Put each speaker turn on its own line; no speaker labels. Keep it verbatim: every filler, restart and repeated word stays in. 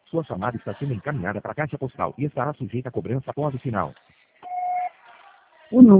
Sua chamada está sendo encaminhada para a caixa postal e estará sujeita a cobrança após o sinal.
O número